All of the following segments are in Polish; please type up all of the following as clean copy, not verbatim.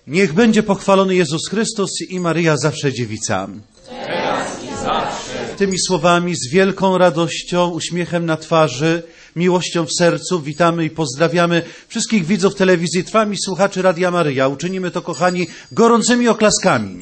Niech będzie pochwalony Jezus Chrystus i Maryja zawsze dziewica. Teraz i zawsze. Tymi słowami z wielką radością, uśmiechem na twarzy, miłością w sercu witamy i pozdrawiamy wszystkich widzów telewizji Trwam i słuchaczy Radia Maryja. Uczynimy to, kochani, gorącymi oklaskami.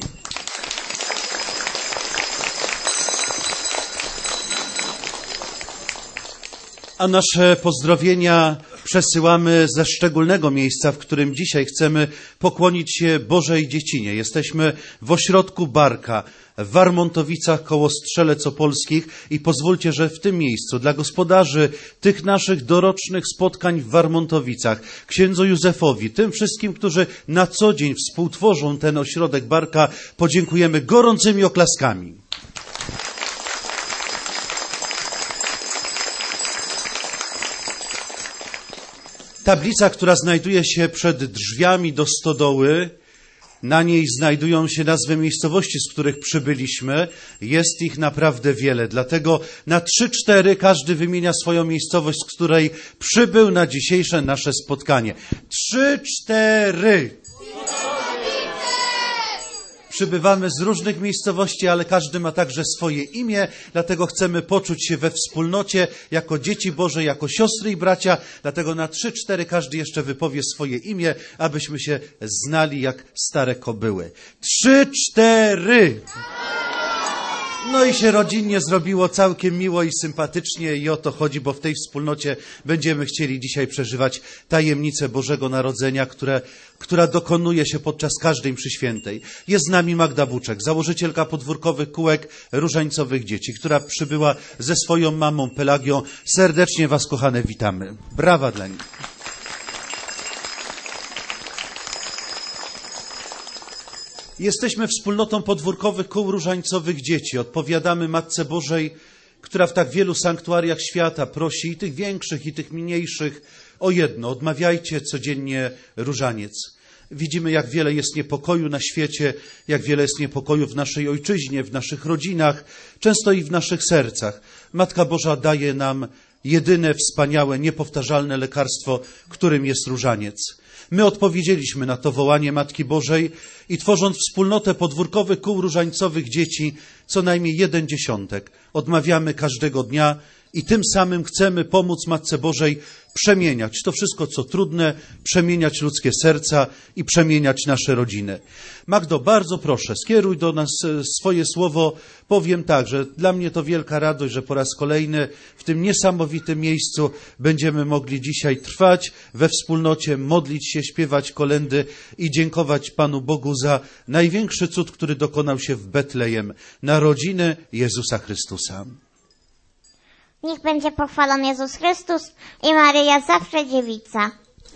A nasze pozdrowienia przesyłamy ze szczególnego miejsca, w którym dzisiaj chcemy pokłonić się Bożej Dziecinie. Jesteśmy w ośrodku Barka, w Warmontowicach koło Strzelec Opolskich i pozwólcie, że w tym miejscu dla gospodarzy tych naszych dorocznych spotkań w Warmontowicach, księdzu Józefowi, tym wszystkim, którzy na co dzień współtworzą ten ośrodek Barka, podziękujemy gorącymi oklaskami. Tablica, która znajduje się przed drzwiami do stodoły, na niej znajdują się nazwy miejscowości, z których przybyliśmy. Jest ich naprawdę wiele, dlatego na 3-4 każdy wymienia swoją miejscowość, z której przybył na dzisiejsze nasze spotkanie. 3-4! Przybywamy z różnych miejscowości, ale każdy ma także swoje imię, dlatego chcemy poczuć się we wspólnocie jako dzieci Boże, jako siostry i bracia, dlatego na 3-4 każdy jeszcze wypowie swoje imię, abyśmy się znali jak stare kobyły. 3-4! No i się rodzinnie zrobiło całkiem miło i sympatycznie i o to chodzi, bo w tej wspólnocie będziemy chcieli dzisiaj przeżywać tajemnicę Bożego Narodzenia, która dokonuje się podczas każdej mszy świętej. Jest z nami Magda Buczek, założycielka podwórkowych kółek różańcowych dzieci, która przybyła ze swoją mamą Pelagią. Serdecznie Was, kochane, witamy. Brawa dla nich. Jesteśmy wspólnotą podwórkowych kół różańcowych dzieci. Odpowiadamy Matce Bożej, która w tak wielu sanktuariach świata prosi i tych większych, i tych mniejszych o jedno. Odmawiajcie codziennie różaniec. Widzimy, jak wiele jest niepokoju na świecie, jak wiele jest niepokoju w naszej ojczyźnie, w naszych rodzinach, często i w naszych sercach. Matka Boża daje nam jedyne, wspaniałe, niepowtarzalne lekarstwo, którym jest różaniec. My odpowiedzieliśmy na to wołanie Matki Bożej i tworząc wspólnotę podwórkowych kół różańcowych dzieci, co najmniej 1 dziesiątek odmawiamy każdego dnia i tym samym chcemy pomóc Matce Bożej przemieniać to wszystko, co trudne, przemieniać ludzkie serca i przemieniać nasze rodziny. Magdo, bardzo proszę, skieruj do nas swoje słowo. Powiem tak, że dla mnie to wielka radość, że po raz kolejny w tym niesamowitym miejscu będziemy mogli dzisiaj trwać we wspólnocie, modlić się, śpiewać kolędy i dziękować Panu Bogu za największy cud, który dokonał się w Betlejem, narodziny Jezusa Chrystusa. Niech będzie pochwalony Jezus Chrystus i Maryja zawsze dziewica.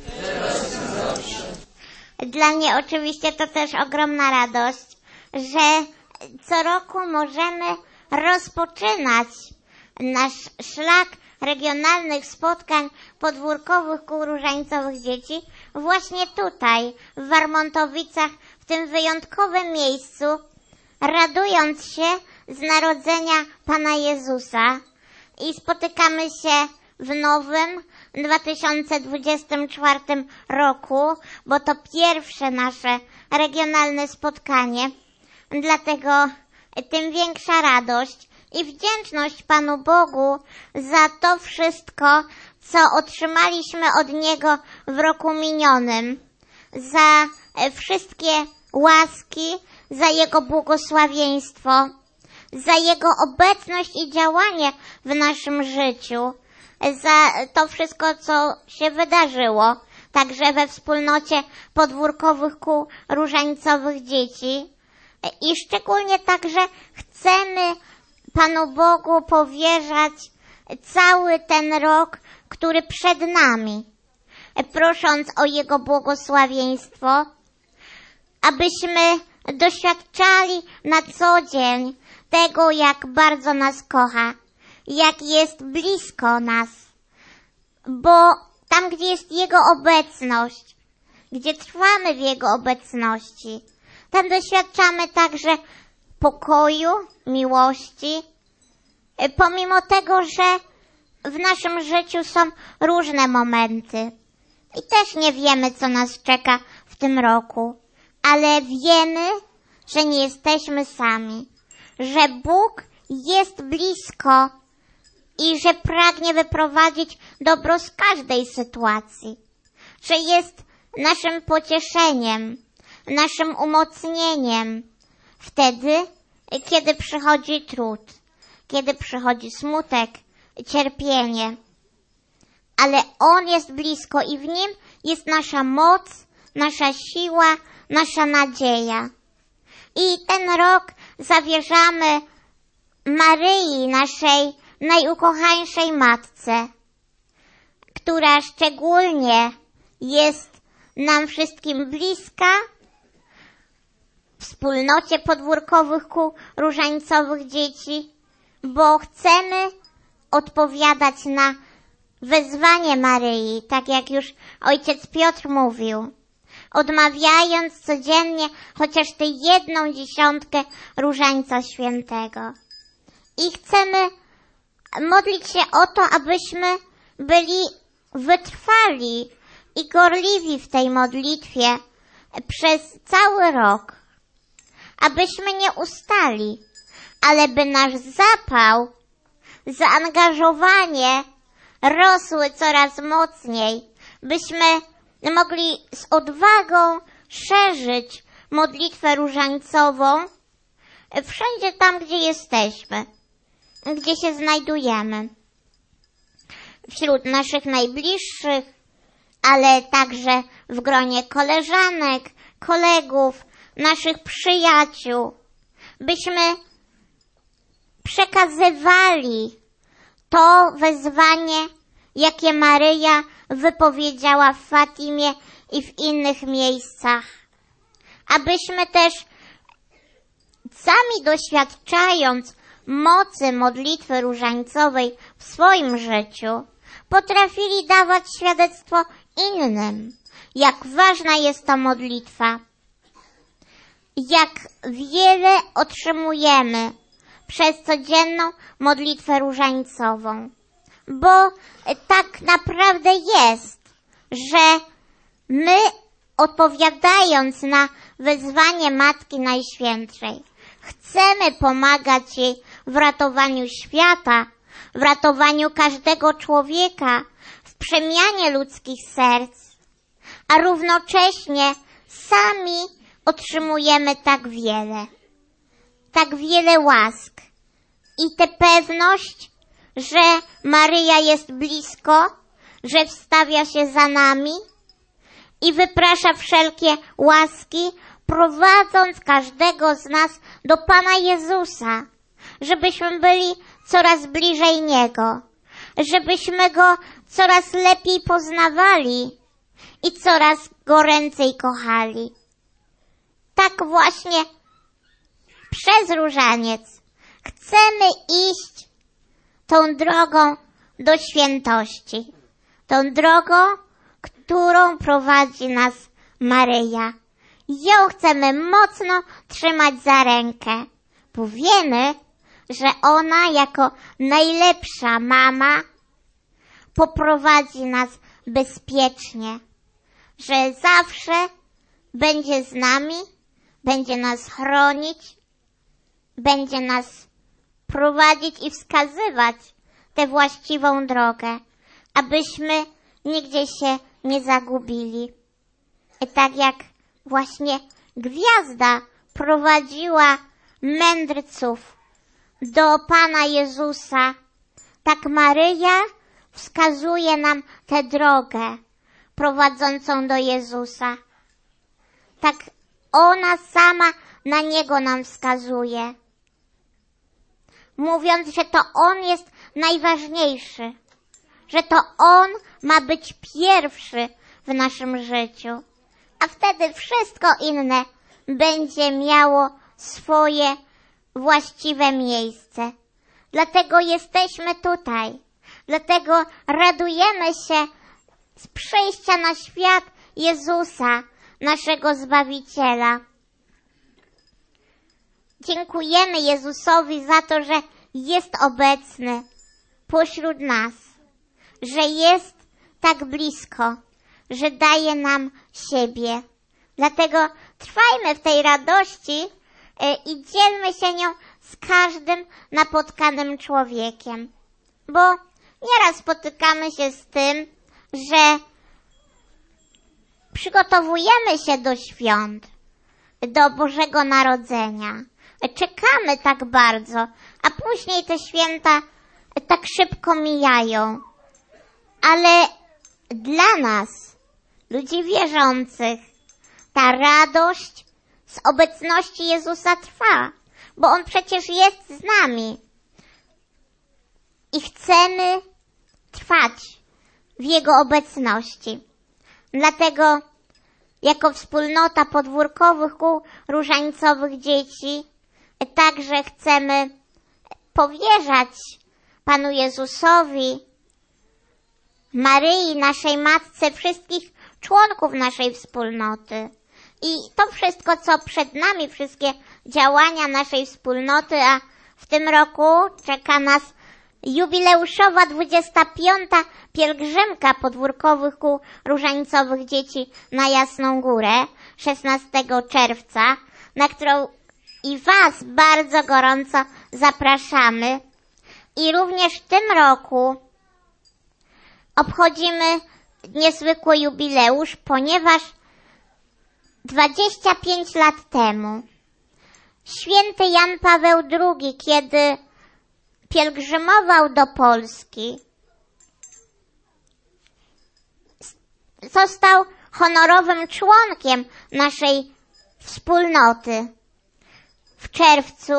Dla mnie oczywiście to też ogromna radość, że co roku możemy rozpoczynać nasz szlak regionalnych spotkań podwórkowych kół różańcowych dzieci właśnie tutaj, w Warmontowicach, w tym wyjątkowym miejscu, radując się z narodzenia Pana Jezusa. I spotykamy się w nowym 2024 roku, bo to pierwsze nasze regionalne spotkanie. Dlatego tym większa radość i wdzięczność Panu Bogu za to wszystko, co otrzymaliśmy od Niego w roku minionym. Za wszystkie łaski, za Jego błogosławieństwo, za Jego obecność i działanie w naszym życiu, za to wszystko, co się wydarzyło, także we wspólnocie podwórkowych kół różańcowych dzieci. I szczególnie także chcemy Panu Bogu powierzać cały ten rok, który przed nami, prosząc o Jego błogosławieństwo, abyśmy doświadczali na co dzień tego, jak bardzo nas kocha, jak jest blisko nas. Bo tam, gdzie jest Jego obecność, gdzie trwamy w Jego obecności, tam doświadczamy także pokoju, miłości, pomimo tego, że w naszym życiu są różne momenty i też nie wiemy, co nas czeka w tym roku, ale wiemy, że nie jesteśmy sami, że Bóg jest blisko i że pragnie wyprowadzić dobro z każdej sytuacji, że jest naszym pocieszeniem, naszym umocnieniem wtedy, kiedy przychodzi trud, kiedy przychodzi smutek, cierpienie. Ale On jest blisko i w Nim jest nasza moc, nasza siła, nasza nadzieja. I ten rok zawierzamy Maryi, naszej najukochańszej Matce, która szczególnie jest nam wszystkim bliska w wspólnocie podwórkowych kół różańcowych dzieci, bo chcemy odpowiadać na wezwanie Maryi, tak jak już ojciec Piotr mówił, odmawiając codziennie chociaż tę 1/10 Różańca Świętego. I chcemy modlić się o to, abyśmy byli wytrwali i gorliwi w tej modlitwie przez cały rok, abyśmy nie ustali, ale by nasz zapał, zaangażowanie rosły coraz mocniej, byśmy mogli z odwagą szerzyć modlitwę różańcową wszędzie tam, gdzie jesteśmy, gdzie się znajdujemy. Wśród naszych najbliższych, ale także w gronie koleżanek, kolegów, naszych przyjaciół, byśmy przekazywali to wezwanie, jakie Maryja wypowiedziała w Fatimie i w innych miejscach. Abyśmy też sami doświadczając mocy modlitwy różańcowej w swoim życiu, potrafili dawać świadectwo innym, jak ważna jest ta modlitwa, jak wiele otrzymujemy przez codzienną modlitwę różańcową. Bo tak naprawdę jest, że my odpowiadając na wezwanie Matki Najświętszej, chcemy pomagać jej w ratowaniu świata, w ratowaniu każdego człowieka, w przemianie ludzkich serc, a równocześnie sami otrzymujemy tak wiele łask. I tę pewność, że Maryja jest blisko, że wstawia się za nami i wyprasza wszelkie łaski, prowadząc każdego z nas do Pana Jezusa, żebyśmy byli coraz bliżej Niego, żebyśmy Go coraz lepiej poznawali i coraz goręcej kochali. Tak właśnie przez różaniec chcemy iść tą drogą do świętości, tą drogą, którą prowadzi nas Maryja. Ją chcemy mocno trzymać za rękę, bo wiemy, że ona jako najlepsza mama poprowadzi nas bezpiecznie, że zawsze będzie z nami, będzie nas chronić, będzie nas prowadzić i wskazywać tę właściwą drogę, abyśmy nigdzie się nie zagubili. I tak jak właśnie gwiazda prowadziła mędrców do Pana Jezusa, tak Maryja wskazuje nam tę drogę prowadzącą do Jezusa. Tak ona sama na Niego nam wskazuje, mówiąc, że to On jest najważniejszy, że to On ma być pierwszy w naszym życiu, a wtedy wszystko inne będzie miało swoje właściwe miejsce. Dlatego jesteśmy tutaj, dlatego radujemy się z przyjścia na świat Jezusa, naszego Zbawiciela. Dziękujemy Jezusowi za to, że jest obecny pośród nas, że jest tak blisko, że daje nam siebie. Dlatego trwajmy w tej radości i dzielmy się nią z każdym napotkanym człowiekiem. Bo nieraz spotykamy się z tym, że przygotowujemy się do świąt, do Bożego Narodzenia. Czekamy tak bardzo, a później te święta tak szybko mijają. Ale dla nas, ludzi wierzących, ta radość z obecności Jezusa trwa, bo On przecież jest z nami. I chcemy trwać w Jego obecności. Dlatego jako wspólnota podwórkowych kół różańcowych dzieci także chcemy powierzać Panu Jezusowi, Maryi, naszej Matce, wszystkich członków naszej wspólnoty. I to wszystko, co przed nami, wszystkie działania naszej wspólnoty, a w tym roku czeka nas jubileuszowa 25. pielgrzymka podwórkowych kół różańcowych dzieci na Jasną Górę 16 czerwca, na którą i Was bardzo gorąco zapraszamy. I również w tym roku obchodzimy niezwykły jubileusz, ponieważ 25 lat temu święty Jan Paweł II, kiedy pielgrzymował do Polski, został honorowym członkiem naszej wspólnoty. W czerwcu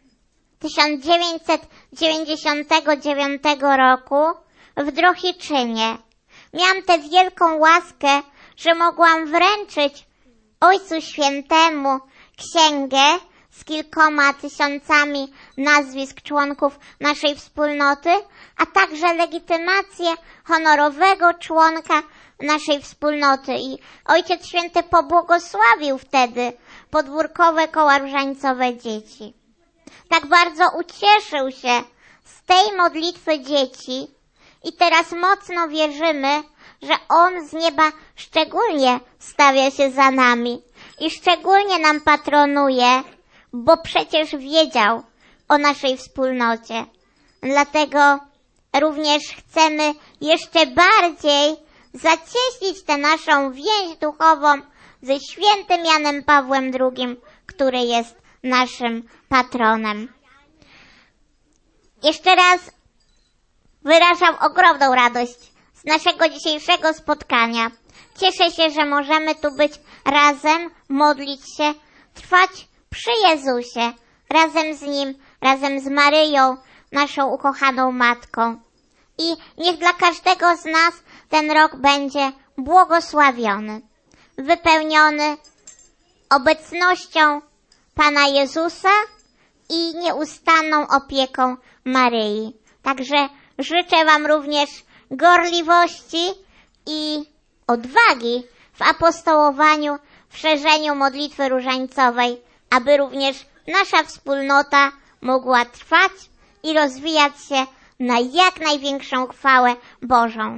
1999 roku w Drohiczynie miałam tę wielką łaskę, że mogłam wręczyć Ojcu Świętemu księgę z kilkoma tysiącami nazwisk członków naszej wspólnoty, a także legitymację honorowego członka naszej wspólnoty. I Ojciec Święty pobłogosławił wtedy podwórkowe koła różańcowe dzieci. Tak bardzo ucieszył się z tej modlitwy dzieci i teraz mocno wierzymy, że On z nieba szczególnie stawia się za nami i szczególnie nam patronuje, bo przecież wiedział o naszej wspólnocie. Dlatego również chcemy jeszcze bardziej zacieśnić tę naszą więź duchową ze świętym Janem Pawłem II, który jest naszym patronem. Jeszcze raz wyrażam ogromną radość z naszego dzisiejszego spotkania. Cieszę się, że możemy tu być razem, modlić się, trwać przy Jezusie, razem z Nim, razem z Maryją, naszą ukochaną Matką. I niech dla każdego z nas ten rok będzie błogosławiony, wypełniony obecnością Pana Jezusa i nieustanną opieką Maryi. Także życzę Wam również gorliwości i odwagi w apostołowaniu, w szerzeniu modlitwy różańcowej, aby również nasza wspólnota mogła trwać i rozwijać się na jak największą chwałę Bożą.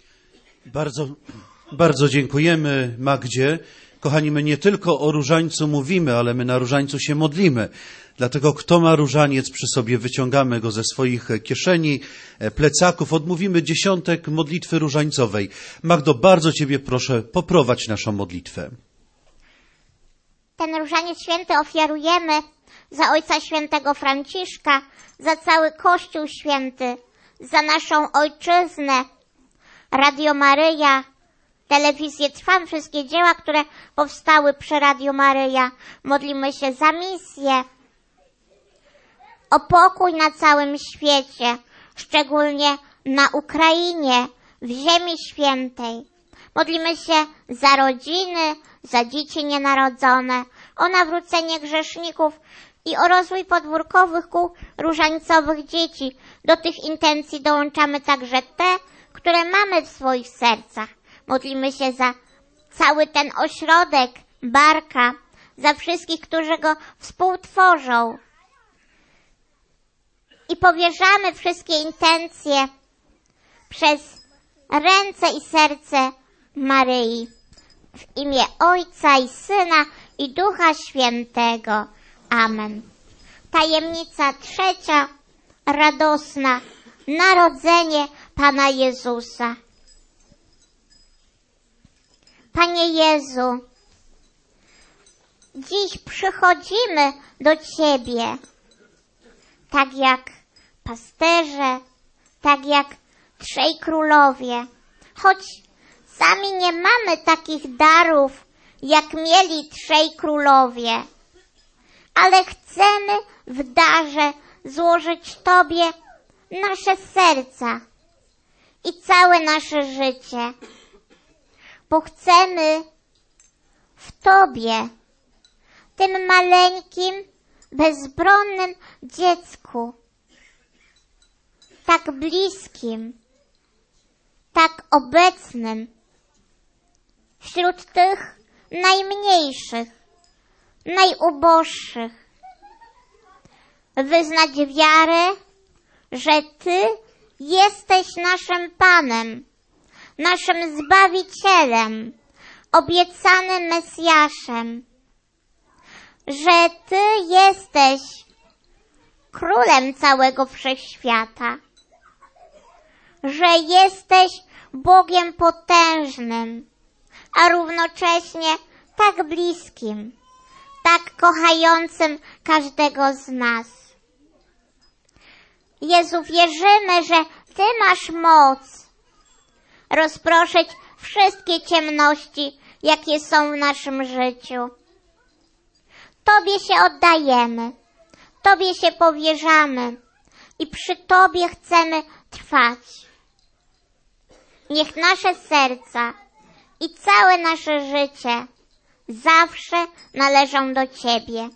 Bardzo dziękujemy Magdzie. Kochani, my nie tylko o różańcu mówimy, ale my na różańcu się modlimy. Dlatego kto ma różaniec przy sobie, wyciągamy go ze swoich kieszeni, plecaków, odmówimy dziesiątek modlitwy różańcowej. Magdo, bardzo Ciebie proszę, poprowadź naszą modlitwę. Ten różaniec święty ofiarujemy za Ojca Świętego Franciszka, za cały Kościół Święty, za naszą Ojczyznę, Radio Maryja, Telewizję Trwam, wszystkie dzieła, które powstały przy Radio Maryja. Modlimy się za misję, o pokój na całym świecie, szczególnie na Ukrainie, w Ziemi Świętej. Modlimy się za rodziny, za dzieci nienarodzone, o nawrócenie grzeszników i o rozwój podwórkowych kół różańcowych dzieci. Do tych intencji dołączamy także te, które mamy w swoich sercach. Modlimy się za cały ten ośrodek Barka, za wszystkich, którzy go współtworzą. I powierzamy wszystkie intencje przez ręce i serce Maryi. W imię Ojca i Syna i Ducha Świętego. Amen. Tajemnica trzecia, radosna, narodzenie Pana Jezusa. Panie Jezu, dziś przychodzimy do Ciebie, tak jak pasterze, tak jak trzej królowie, choć sami nie mamy takich darów, jak mieli trzej królowie, ale chcemy w darze złożyć Tobie nasze serca i całe nasze życie, bo chcemy w Tobie, tym maleńkim, bezbronnym dziecku, tak bliskim, tak obecnym, wśród tych najmniejszych, najuboższych, wyznać wiarę, że Ty jesteś naszym Panem, naszym Zbawicielem, obiecanym Mesjaszem, że Ty jesteś Królem całego wszechświata, że jesteś Bogiem potężnym, a równocześnie tak bliskim, tak kochającym każdego z nas. Jezu, wierzymy, że Ty masz moc rozproszyć wszystkie ciemności, jakie są w naszym życiu. Tobie się oddajemy, Tobie się powierzamy i przy Tobie chcemy trwać. Niech nasze serca i całe nasze życie zawsze należą do Ciebie.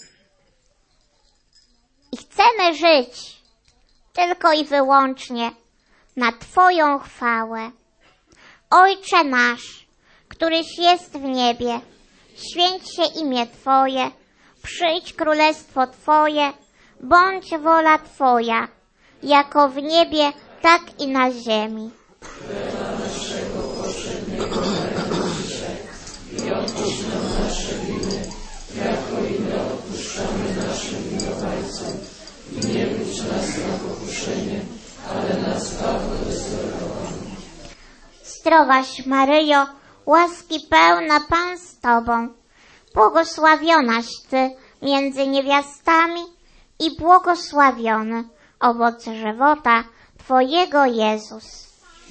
I chcemy żyć tylko i wyłącznie na Twoją chwałę. Ojcze nasz, któryś jest w niebie, święć się imię Twoje, przyjdź królestwo Twoje, bądź wola Twoja, jako w niebie, tak i na ziemi. Chleba naszego powszedniego daj nam dzisiaj i odpuść nam nasze winy, jako i my odpuszczamy naszym winowajcom. I nie wódź nas na pokuszenie, ale nas zbaw od złego. Zdrowaś Maryjo, łaski pełna Pan z Tobą, błogosławionaś Ty między niewiastami i błogosławiony owoc żywota Twojego Jezus.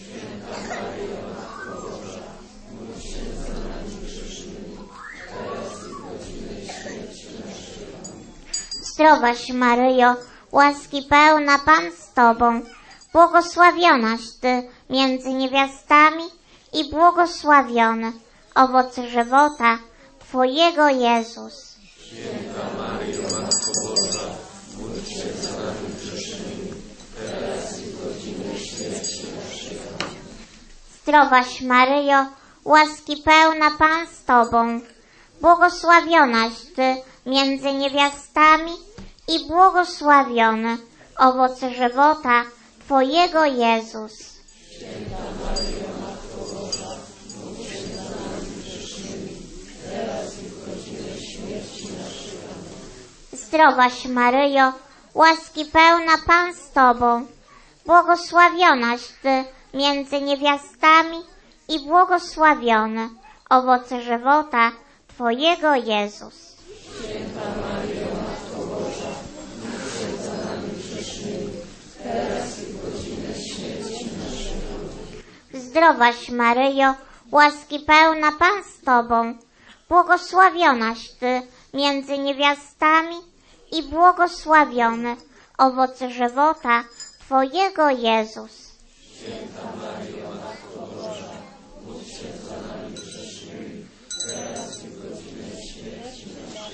Zdrowaś Maryjo, łaski pełna Pan z Tobą, błogosławionaś Ty między niewiastami i błogosławiony owoc żywota Twojego Jezus. Święta Maryjo, Matko Boża, módl się za nami grzesznymi, teraz i w godzinę śmierci naszej. Zdrowaś Maryjo, łaski pełna Pan z Tobą, błogosławionaś Ty między niewiastami i błogosławiony owoc żywota Twojego Jezus. Święta Maryjo, Matko Boża, módl się za nami grzesznymi, teraz i w godzinę śmierci naszej. Zdrowaś Maryjo, łaski pełna Pan z Tobą, błogosławionaś Ty między niewiastami i błogosławiony owoc żywota Twojego Jezus. Święta Maryjo, Matko Boża, módl się za nami grzesznymi, teraz i w godzinę śmierci naszej. Zdrowaś Maryjo, łaski pełna Pan z Tobą, błogosławionaś Ty między niewiastami i błogosławiony owoc żywota Twojego Jezus. Święta Maryjo, Matko Boża, módl się za nami grzesznymi, teraz i w godzinę śmierci naszej.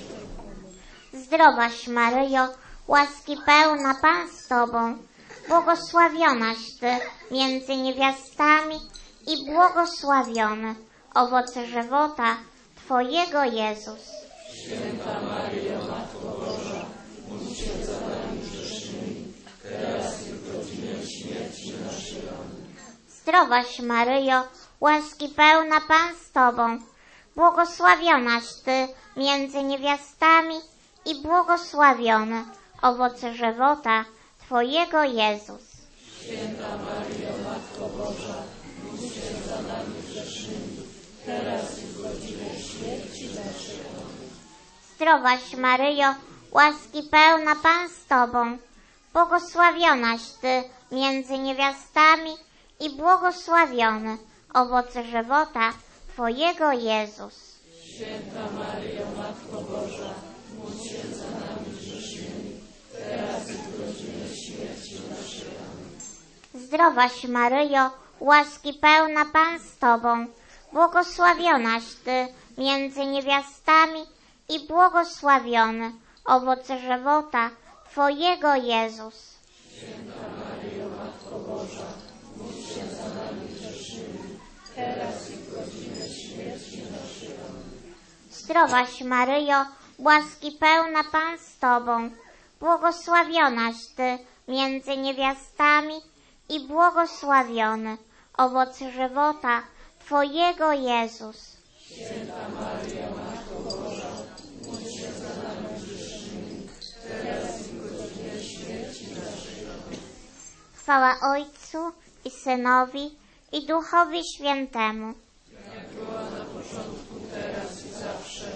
Zdrowaś Maryjo, łaski pełna Pan z Tobą, błogosławionaś Ty między niewiastami i błogosławiony owoc żywota Twojego Jezus. Święta Maryjo, Matko Boża, módl się za nami grzesznymi, teraz i w godzinę śmierci naszej. Zdrowaś Maryjo, łaski pełna Pan z Tobą, błogosławionaś Ty między niewiastami i błogosławiony owoc żywota Twojego, Jezus. Święta Maryjo, Matko Boża, módl się za nami grzesznymi, teraz i w godzinę śmierci naszej. Zdrowaś Maryjo, łaski pełna Pan z Tobą, błogosławionaś Ty między niewiastami i błogosławiony owoc żywota Twojego, Jezus. Święta Maryjo, Matko Boża, módl się za nami grzesznymi, teraz i w godzinę śmierci naszej. Zdrowaś Maryjo, łaski pełna Pan z Tobą, błogosławionaś Ty między niewiastami i błogosławiony owoc żywota Twojego, Jezus. Święta Maryjo, Matko Boża, módl się za nami grzesznymi, teraz i w godzinę śmierci naszej. Zdrowaś Maryjo, łaski pełna Pan z Tobą, błogosławionaś Ty między niewiastami i błogosławiony owoc żywota Twojego, Jezus. Święta Maryjo, Matko Boża, módl się za nami grzesznymi, teraz i w godzinę śmierci naszej. Chwała Ojcu i Synowi i Duchowi Świętemu. Jak była na początku, teraz i zawsze,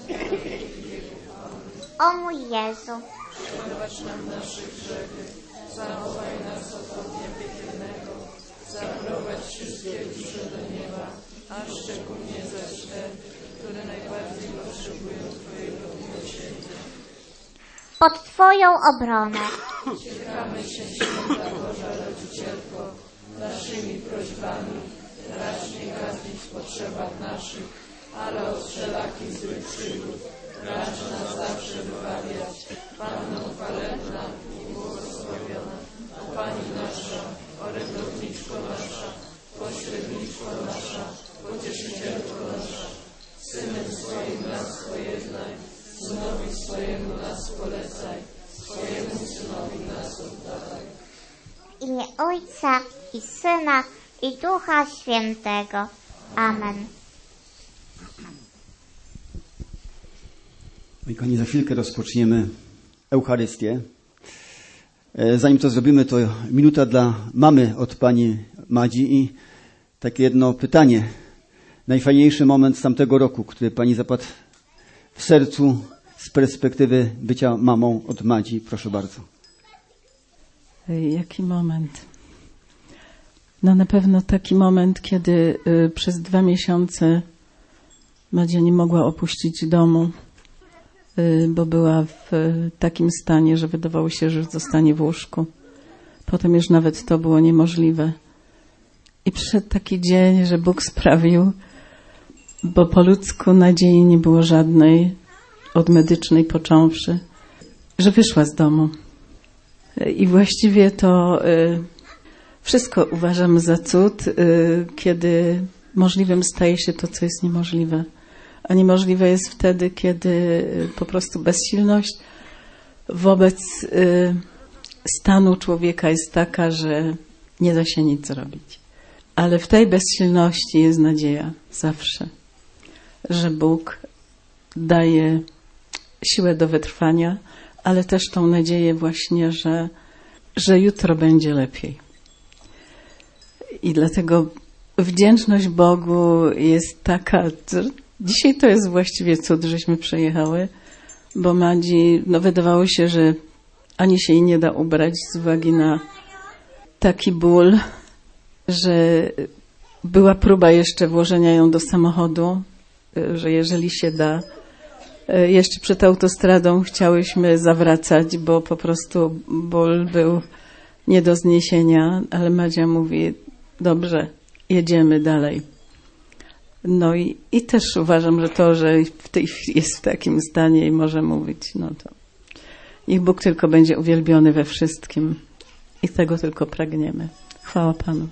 O mój Jezu, przebacz nam nasze grzechy, zachowaj nas od ognia piekielnego, zaprowadź wszystkie dusze do nieba, a szczególnie zaś te, które najbardziej potrzebują Twojego miłosierdzia. pod Twoją obronę Uciekamy się, Święta Boża Rodzicielko, naszymi prośbami, racz nie gadzić w potrzebach naszych, ale od wszelakich złych przygód, racz nas zawsze wybawiać. Panno chwalebna i błogosławiona, Pani nasza, orędowniczko nasza, pośredniczko nasza, pocieszycielko nasza, Synem swoim nas pojednaj, Synowi swojemu nas polecaj, swojemu Synowi nas oddawaj. w imię Ojca i Syna i Ducha Świętego. Amen. Moi kochani, za chwilkę rozpoczniemy Eucharystię. Zanim to zrobimy, to minuta dla mamy od pani Madzi i takie jedno pytanie. Najfajniejszy moment z tamtego roku, który pani zapadł w sercu z perspektywy bycia mamą od Madzi. Proszę bardzo. Jaki moment? No na pewno taki moment, kiedy przez 2 miesiące Madzia nie mogła opuścić domu, bo była w takim stanie, że wydawało się, że zostanie w łóżku. Potem już nawet to było niemożliwe. I przyszedł taki dzień, że Bóg sprawił, bo po ludzku nadziei nie było żadnej, od medycznej począwszy, że wyszła z domu. I właściwie to wszystko uważam za cud, kiedy możliwym staje się to, co jest niemożliwe. A niemożliwe jest wtedy, kiedy po prostu bezsilność wobec stanu człowieka jest taka, że nie da się nic zrobić. Ale w tej bezsilności jest nadzieja zawsze, że Bóg daje siłę do wytrwania, ale też tą nadzieję właśnie, że jutro będzie lepiej. I dlatego wdzięczność Bogu jest taka. Dzisiaj to jest właściwie cud, żeśmy przyjechały, bo Madzi, wydawało się, że ani się jej nie da ubrać z uwagi na taki ból, że była próba jeszcze włożenia ją do samochodu, że jeżeli się da. Jeszcze przed autostradą chciałyśmy zawracać, bo po prostu ból był nie do zniesienia, ale Madzia mówi, dobrze, jedziemy dalej. No i też uważam, że to, że w tej chwili jest w takim stanie i może mówić, no to niech Bóg tylko będzie uwielbiony we wszystkim i tego tylko pragniemy. Chwała Panu.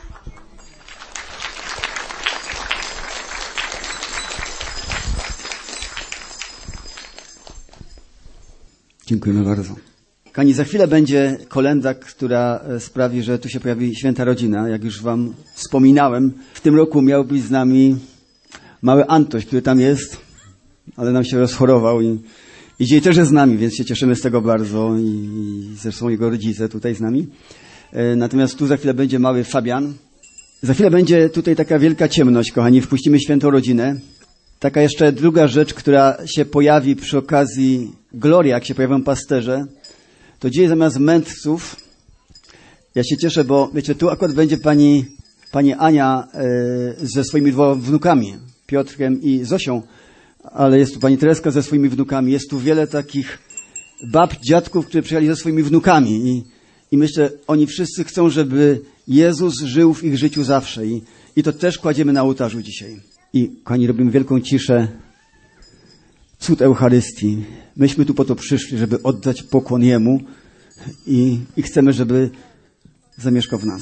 Dziękujemy bardzo. Kochani, za chwilę będzie kolęda, która sprawi, że tu się pojawi święta rodzina. Jak już wam wspominałem, w tym roku miał być z nami mały Antoś, który tam jest, ale nam się rozchorował i dzisiaj też jest z nami, więc się cieszymy z tego bardzo i zresztą jego rodzice tutaj z nami. Natomiast tu za chwilę będzie mały Fabian. Za chwilę będzie tutaj taka wielka ciemność, kochani, wpuścimy świętą rodzinę. Taka jeszcze druga rzecz, która się pojawi przy okazji Glorii, jak się pojawią pasterze, to dzisiaj zamiast mędrców, ja się cieszę, bo wiecie, tu akurat będzie pani Ania ze swoimi 2 wnukami, Piotrkiem i Zosią, ale jest tu pani Tereska ze swoimi wnukami, jest tu wiele takich bab, dziadków, którzy przyjechali ze swoimi wnukami i myślę, oni wszyscy chcą, żeby Jezus żył w ich życiu zawsze i to też kładziemy na ołtarzu dzisiaj. I kochani, robimy wielką ciszę, cud Eucharystii. Myśmy tu po to przyszli, żeby oddać pokłon Jemu i chcemy, żeby zamieszkał w nas.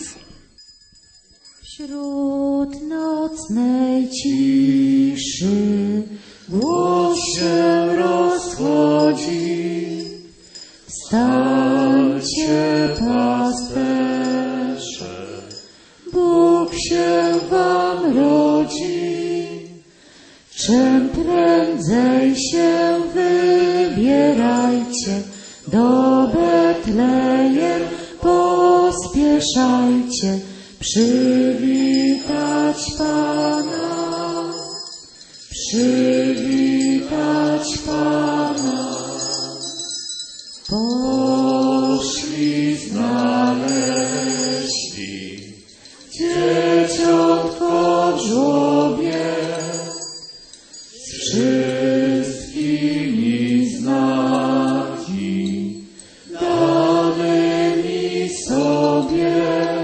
Wśród nocnej ciszy głos się rozchodzi. Wstańcie, pasterze, Bóg się wam rodzi. Czym prędzej się wybierajcie, do Betlejem pospieszajcie, przywitać Pana, przywitać Pana. Poszli, znaleźli dzieciątko w żłobie, z wszystkimi znaki danymi sobie,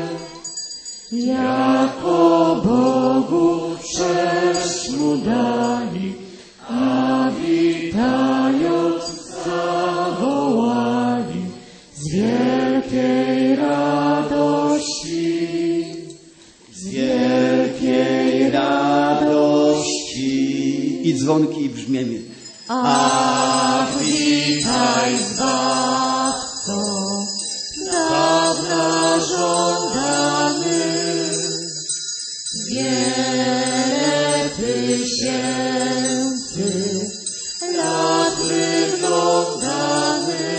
jako Bogu cześć mu dali, a witając zawołali z wielkiej radości, z wielkiej radości. I dzwonki brzmiemy. A witaj, Zbawco, dawna żądany, wiele tysięcy lat wyglądany.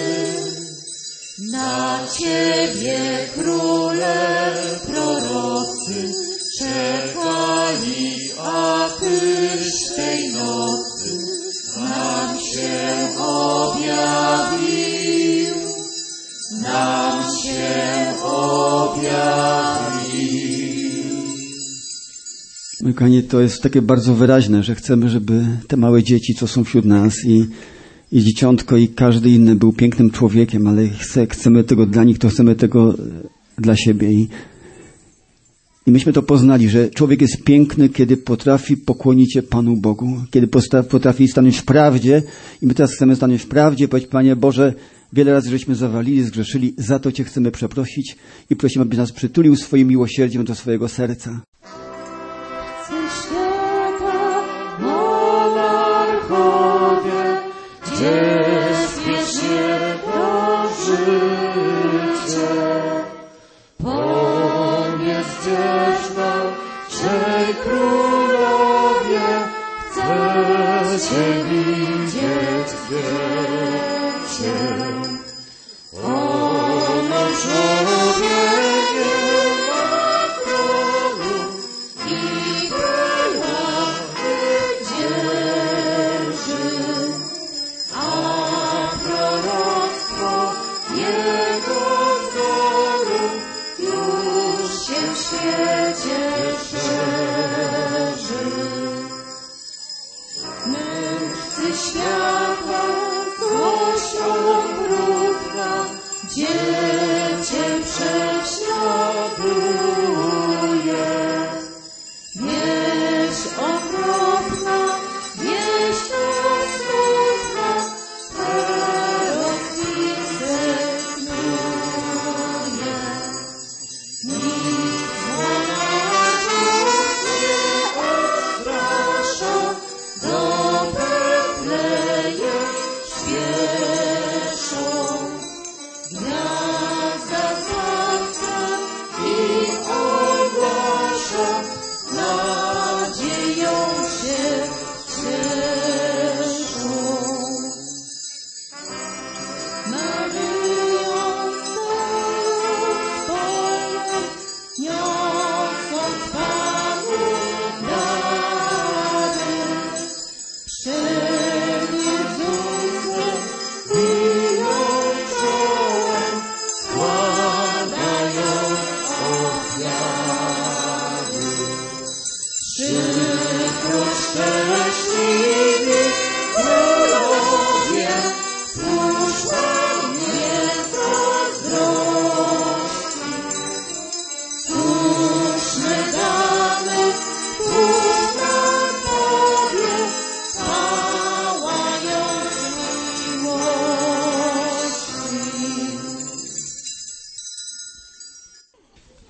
Na Ciebie, Króle, prorocy czekali, a Tyś tej nocy nam się objawił, nam się objawił. Moi kochani, to jest takie bardzo wyraźne, że chcemy, żeby te małe dzieci, co są wśród nas i dzieciątko i każdy inny był pięknym człowiekiem, ale chcemy tego dla nich, to chcemy tego dla siebie. I myśmy to poznali, że człowiek jest piękny, kiedy potrafi pokłonić się Panu Bogu, kiedy potrafi stanąć w prawdzie. I my teraz chcemy stanąć w prawdzie, powiedzieć, Panie Boże, wiele razy żeśmy zawalili, zgrzeszyli, za to Cię chcemy przeprosić i prosimy, abyś nas przytulił swoim miłosierdziem do swojego serca. Świata monarchowie, gdzie spiesznie to życie, pomieścieżna, czej królowie, chcecie widzieć wiecie. Ono człowiek na tronu i brylach dzierży, a proroctwo jego wzoru już się w świecie szerzy. Mędrcy światła głośną brudna, dziecię prześladuje. Wieść okropna, wieść osudna, Herod i Zechno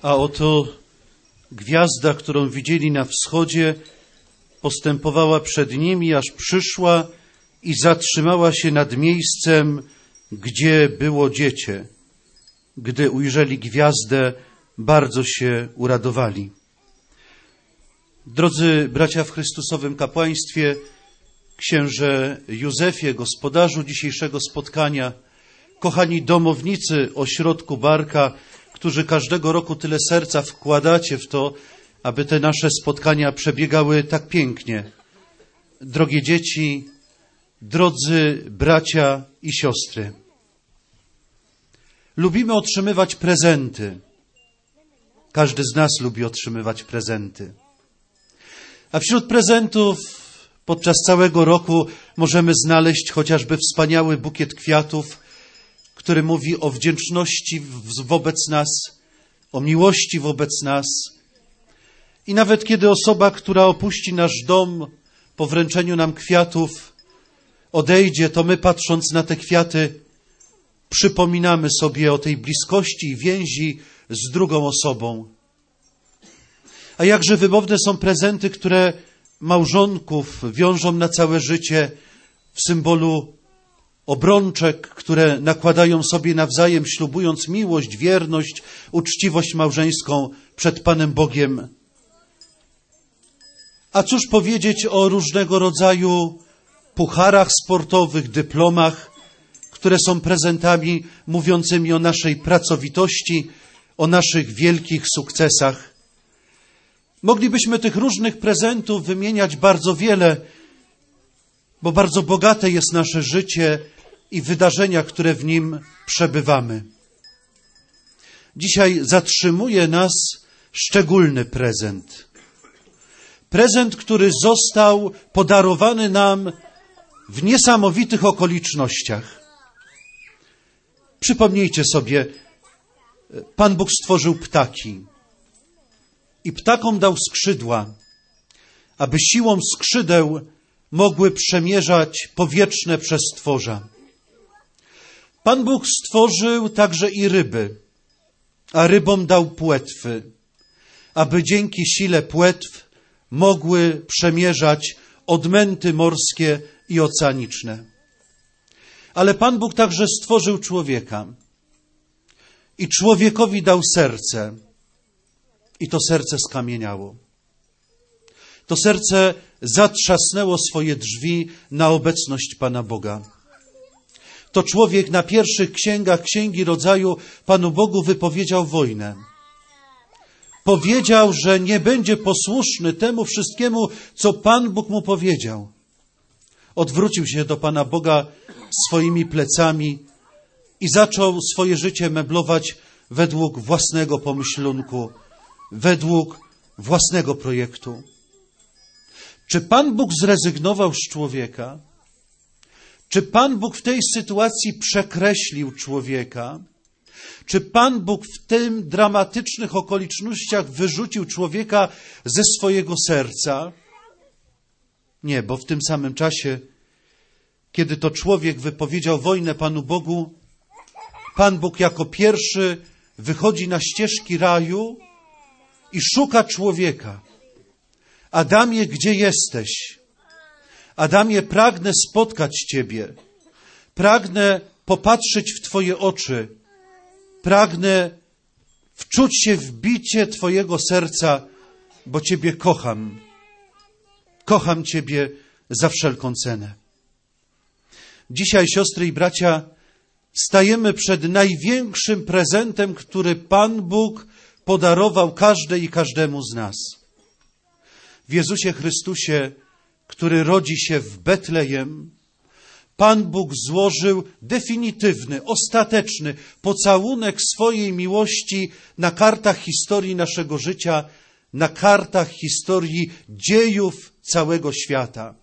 A oto gwiazda, którą widzieli na wschodzie, postępowała przed nimi, aż przyszła i zatrzymała się nad miejscem, gdzie było dziecię. Gdy ujrzeli gwiazdę, bardzo się uradowali. Drodzy bracia w Chrystusowym kapłaństwie, księże Józefie, gospodarzu dzisiejszego spotkania, kochani domownicy ośrodku Barka, którzy każdego roku tyle serca wkładacie w to, aby te nasze spotkania przebiegały tak pięknie. Drogie dzieci, drodzy bracia i siostry, lubimy otrzymywać prezenty. Każdy z nas lubi otrzymywać prezenty. A wśród prezentów podczas całego roku możemy znaleźć chociażby wspaniały bukiet kwiatów, który mówi o wdzięczności wobec nas, o miłości wobec nas. I nawet kiedy osoba, która opuści nasz dom po wręczeniu nam kwiatów, odejdzie, to my, patrząc na te kwiaty, przypominamy sobie o tej bliskości i więzi z drugą osobą. A jakże wymowne są prezenty, które małżonków wiążą na całe życie w symbolu obrączek, które nakładają sobie nawzajem, ślubując miłość, wierność, uczciwość małżeńską przed Panem Bogiem. A cóż powiedzieć o różnego rodzaju pucharach sportowych, dyplomach, które są prezentami mówiącymi o naszej pracowitości, o naszych wielkich sukcesach. Moglibyśmy tych różnych prezentów wymieniać bardzo wiele, bo bardzo bogate jest nasze życie i wydarzenia, które w nim przebywamy. Dzisiaj zatrzymuje nas szczególny prezent. Prezent, który został podarowany nam w niesamowitych okolicznościach. Przypomnijcie sobie, Pan Bóg stworzył ptaki i ptakom dał skrzydła, aby siłą skrzydeł mogły przemierzać powietrzne przestworza. Pan Bóg stworzył także i ryby, a rybom dał płetwy, aby dzięki sile płetw mogły przemierzać odmęty morskie i oceaniczne. Ale Pan Bóg także stworzył człowieka i człowiekowi dał serce i to serce skamieniało. To serce zatrzasnęło swoje drzwi na obecność Pana Boga. To człowiek na pierwszych księgach Księgi Rodzaju Panu Bogu wypowiedział wojnę. Powiedział, że nie będzie posłuszny temu wszystkiemu, co Pan Bóg mu powiedział. Odwrócił się do Pana Boga swoimi plecami i zaczął swoje życie meblować według własnego pomyślunku, według własnego projektu. Czy Pan Bóg zrezygnował z człowieka? Czy Pan Bóg w tej sytuacji przekreślił człowieka? Czy Pan Bóg w tym dramatycznych okolicznościach wyrzucił człowieka ze swojego serca? Nie, bo w tym samym czasie, kiedy to człowiek wypowiedział wojnę Panu Bogu, Pan Bóg jako pierwszy wychodzi na ścieżki raju i szuka człowieka. Adamie, gdzie jesteś? Adamie, pragnę spotkać Ciebie. Pragnę popatrzeć w Twoje oczy. Pragnę wczuć się w bicie Twojego serca, bo Ciebie kocham. Kocham Ciebie za wszelką cenę. Dzisiaj, siostry i bracia, stajemy przed największym prezentem, który Pan Bóg podarował każdej i każdemu z nas. W Jezusie Chrystusie, który rodzi się w Betlejem, Pan Bóg złożył definitywny, ostateczny pocałunek swojej miłości na kartach historii naszego życia, na kartach historii dziejów całego świata.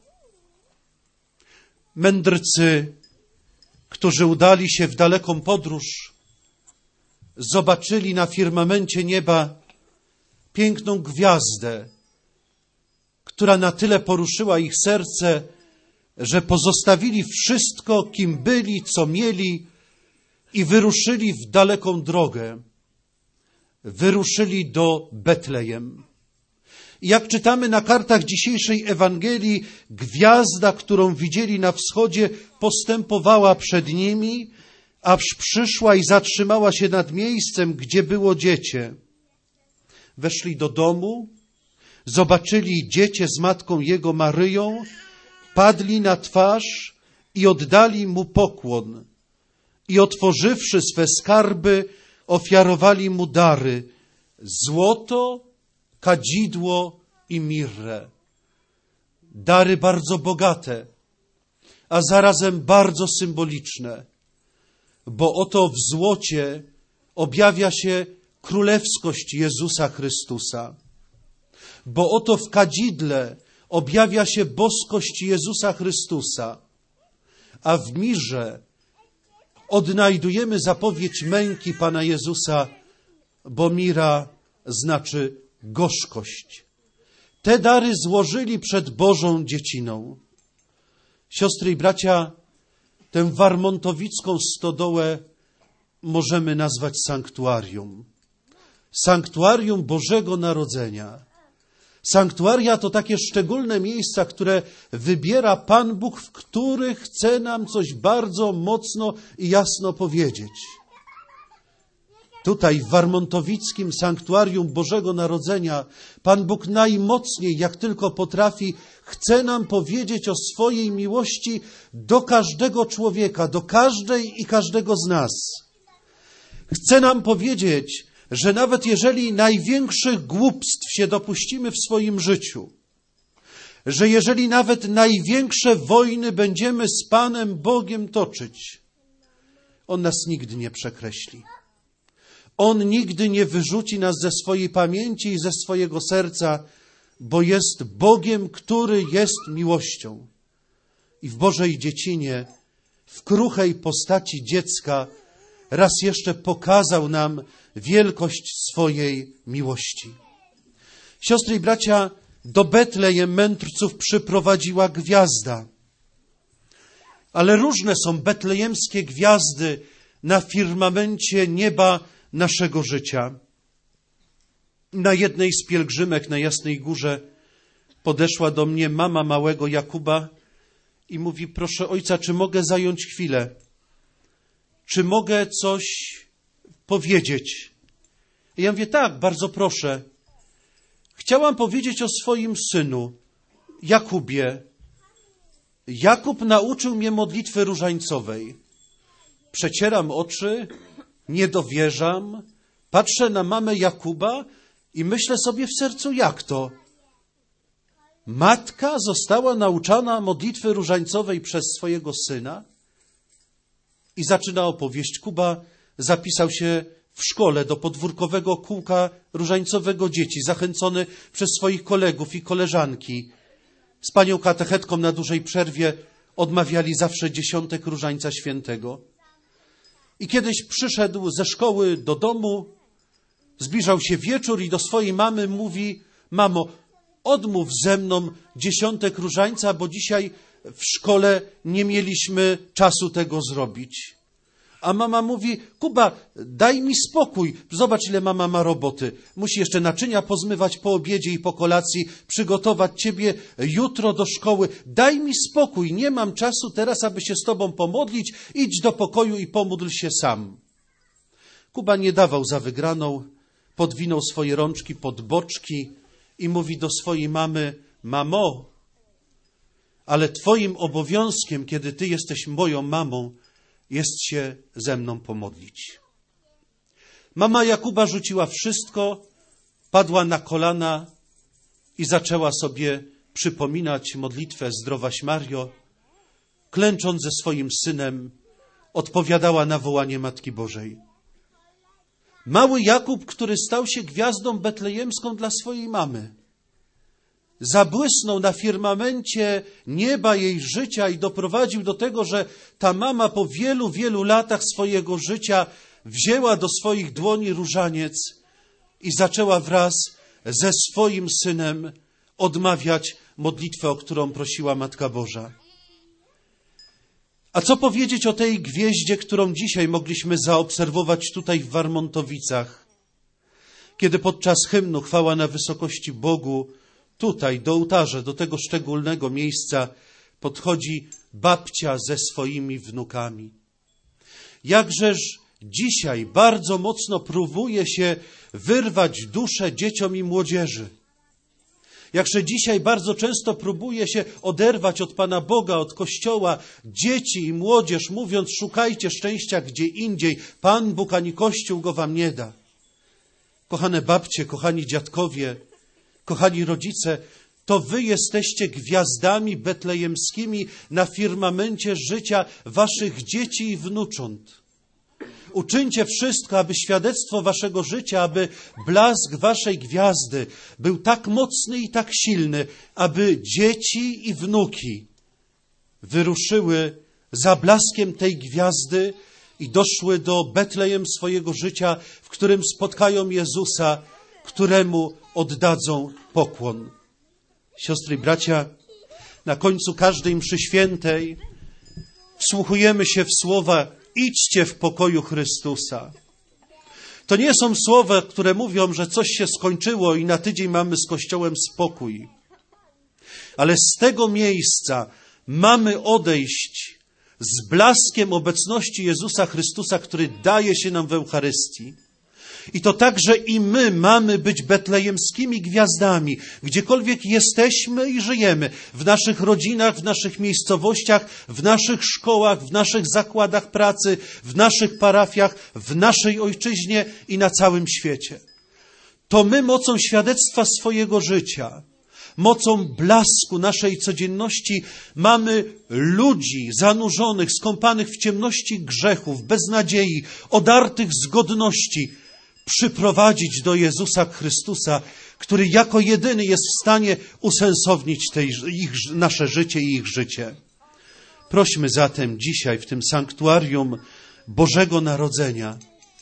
Mędrcy, którzy udali się w daleką podróż, zobaczyli na firmamencie nieba piękną gwiazdę, która na tyle poruszyła ich serce, że pozostawili wszystko, kim byli, co mieli i wyruszyli w daleką drogę, wyruszyli do Betlejem. I jak czytamy na kartach dzisiejszej Ewangelii, gwiazda, którą widzieli na wschodzie, postępowała przed nimi, aż przyszła i zatrzymała się nad miejscem, gdzie było dziecię. Weszli do domu, zobaczyli dziecię z matką jego Maryją, padli na twarz i oddali mu pokłon. I otworzywszy swe skarby, ofiarowali mu dary: złoto, kadzidło i mirrę. Dary bardzo bogate, a zarazem bardzo symboliczne, bo oto w złocie objawia się królewskość Jezusa Chrystusa, bo oto w kadzidle objawia się boskość Jezusa Chrystusa, a w mirze odnajdujemy zapowiedź męki Pana Jezusa, bo mira znaczy gorzkość. Te dary złożyli przed Bożą dzieciną. Siostry i bracia, tę warmontowicką stodołę możemy nazwać sanktuarium. Sanktuarium Bożego Narodzenia. Sanktuaria to takie szczególne miejsca, które wybiera Pan Bóg, w których chce nam coś bardzo mocno i jasno powiedzieć. Tutaj w warmontowickim sanktuarium Bożego Narodzenia Pan Bóg najmocniej, jak tylko potrafi, chce nam powiedzieć o swojej miłości do każdego człowieka, do każdej i każdego z nas. Chce nam powiedzieć, że nawet jeżeli największych głupstw się dopuścimy w swoim życiu, że jeżeli nawet największe wojny będziemy z Panem Bogiem toczyć, On nas nigdy nie przekreśli. On nigdy nie wyrzuci nas ze swojej pamięci i ze swojego serca, bo jest Bogiem, który jest miłością. I w Bożej dziecinie, w kruchej postaci dziecka, raz jeszcze pokazał nam wielkość swojej miłości. Siostry i bracia, do Betlejem mędrców przyprowadziła gwiazda. Ale różne są betlejemskie gwiazdy na firmamencie nieba naszego życia. Na jednej z pielgrzymek na Jasnej Górze podeszła do mnie mama małego Jakuba i mówi: proszę ojca, czy mogę zająć chwilę? Czy mogę coś powiedzieć? I ja mówię: tak, bardzo proszę. Chciałam powiedzieć o swoim synu, Jakubie. Jakub nauczył mnie modlitwy różańcowej. Przecieram oczy, nie dowierzam, patrzę na mamę Jakuba i myślę sobie w sercu: jak to? Matka została nauczana modlitwy różańcowej przez swojego syna? I zaczyna opowieść. Kuba zapisał się w szkole do podwórkowego kółka różańcowego dzieci, zachęcony przez swoich kolegów i koleżanki. Z panią katechetką na dużej przerwie odmawiali zawsze dziesiątek różańca świętego. I kiedyś przyszedł ze szkoły do domu, zbliżał się wieczór i do swojej mamy mówi: mamo, odmów ze mną dziesiątek różańca, bo dzisiaj w szkole nie mieliśmy czasu tego zrobić. A mama mówi: Kuba, daj mi spokój. Zobacz, ile mama ma roboty. Musi jeszcze naczynia pozmywać po obiedzie i po kolacji, przygotować ciebie jutro do szkoły. Daj mi spokój, nie mam czasu teraz, aby się z tobą pomodlić. Idź do pokoju i pomódl się sam. Kuba nie dawał za wygraną, podwinął swoje rączki pod boczki i mówi do swojej mamy: mamo, ale twoim obowiązkiem, kiedy ty jesteś moją mamą, jest się ze mną pomodlić. Mama Jakuba rzuciła wszystko, padła na kolana i zaczęła sobie przypominać modlitwę Zdrowaś Mario. Klęcząc ze swoim synem, odpowiadała na wołanie Matki Bożej. Mały Jakub, który stał się gwiazdą betlejemską dla swojej mamy, zabłysnął na firmamencie nieba jej życia i doprowadził do tego, że ta mama po wielu, wielu latach swojego życia wzięła do swoich dłoni różaniec i zaczęła wraz ze swoim synem odmawiać modlitwę, o którą prosiła Matka Boża. A co powiedzieć o tej gwieździe, którą dzisiaj mogliśmy zaobserwować tutaj w Warmontowicach? Kiedy podczas hymnu Chwała na wysokości Bogu, tutaj do ołtarza, do tego szczególnego miejsca podchodzi babcia ze swoimi wnukami. Jakżeż dzisiaj bardzo mocno próbuje się wyrwać duszę dzieciom i młodzieży. Jakże dzisiaj bardzo często próbuje się oderwać od Pana Boga, od Kościoła, dzieci i młodzież, mówiąc: szukajcie szczęścia gdzie indziej, Pan Bóg ani Kościół go wam nie da. Kochane babcie, kochani dziadkowie, kochani rodzice, to wy jesteście gwiazdami betlejemskimi na firmamencie życia waszych dzieci i wnucząt. Uczyńcie wszystko, aby świadectwo waszego życia, aby blask waszej gwiazdy był tak mocny i tak silny, aby dzieci i wnuki wyruszyły za blaskiem tej gwiazdy i doszły do Betlejem swojego życia, w którym spotkają Jezusa, któremu oddadzą pokłon. Siostry i bracia, na końcu każdej mszy świętej wsłuchujemy się w słowa: idźcie w pokoju Chrystusa. To nie są słowa, które mówią, że coś się skończyło i na tydzień mamy z Kościołem spokój. Ale z tego miejsca mamy odejść z blaskiem obecności Jezusa Chrystusa, który daje się nam w Eucharystii. I to także i my mamy być betlejemskimi gwiazdami, gdziekolwiek jesteśmy i żyjemy, w naszych rodzinach, w naszych miejscowościach, w naszych szkołach, w naszych zakładach pracy, w naszych parafiach, w naszej ojczyźnie i na całym świecie. To my mocą świadectwa swojego życia, mocą blasku naszej codzienności mamy ludzi zanurzonych, skąpanych w ciemności grzechów, beznadziei, odartych z godności, przyprowadzić do Jezusa Chrystusa, który jako jedyny jest w stanie usensownić nasze życie i ich życie. Prośmy zatem dzisiaj w tym sanktuarium Bożego Narodzenia,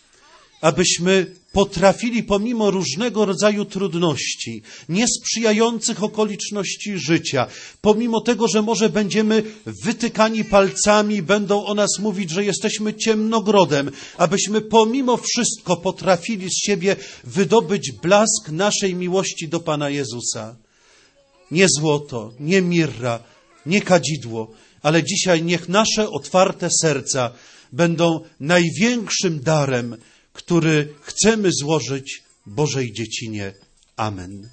abyśmy potrafili pomimo różnego rodzaju trudności, niesprzyjających okoliczności życia, pomimo tego, że może będziemy wytykani palcami, będą o nas mówić, że jesteśmy ciemnogrodem, abyśmy pomimo wszystko potrafili z siebie wydobyć blask naszej miłości do Pana Jezusa. Nie złoto, nie mirra, nie kadzidło, ale dzisiaj niech nasze otwarte serca będą największym darem, który chcemy złożyć Bożej dziecinie. Amen.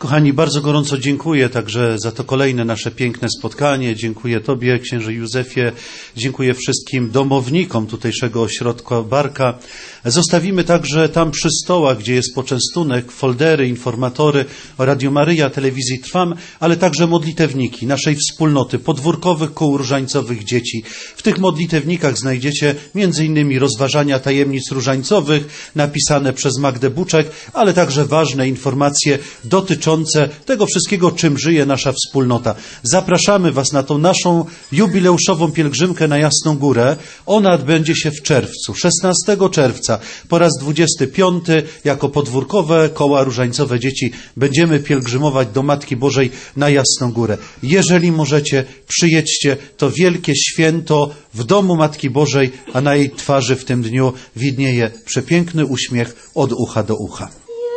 Kochani, bardzo gorąco dziękuję także za to kolejne nasze piękne spotkanie. Dziękuję Tobie, księże Józefie. Dziękuję wszystkim domownikom tutejszego ośrodka Barka. Zostawimy także tam przy stołach, gdzie jest poczęstunek, foldery, informatory o Radio Maryja, Telewizji Trwam, ale także modlitewniki naszej wspólnoty podwórkowych kół różańcowych dzieci. W tych modlitewnikach znajdziecie m.in. rozważania tajemnic różańcowych napisane przez Magdę Buczek, ale także ważne informacje dotyczące tego wszystkiego, czym żyje nasza wspólnota. Zapraszamy Was na tą naszą jubileuszową pielgrzymkę na Jasną Górę. Ona odbędzie się w czerwcu, 16 czerwca, po raz 25 jako podwórkowe koła różańcowe dzieci będziemy pielgrzymować do Matki Bożej na Jasną Górę. Jeżeli możecie, przyjedźcie, to wielkie święto w domu Matki Bożej, a na jej twarzy w tym dniu widnieje przepiękny uśmiech od ucha do ucha.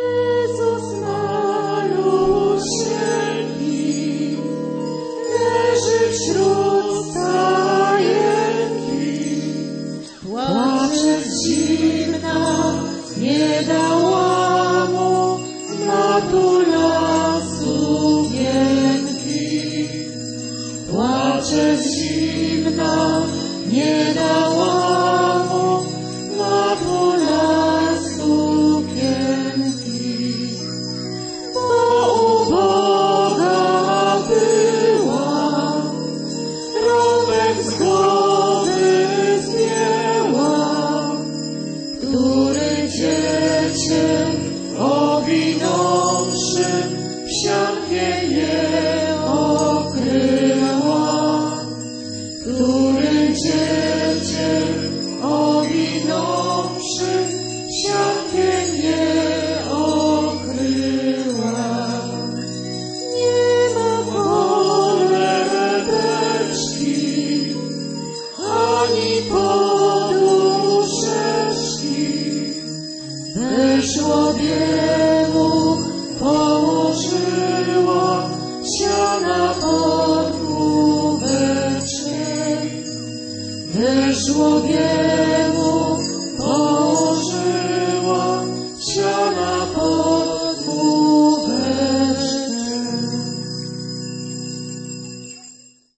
Nie dała mu matula sukienki. Płacze zimna, nie dała mu matula sukienki. Bo uboga była, rąbek zgody zdjęła, który dziecię owinąwszy psiankiem je okryła, który dziecię owinąwszy psiankiem je okryła. Nie ma kolebeczki, ani poduszeczki, żłobiemu położyła siana pod główeczkę. Żłobiemu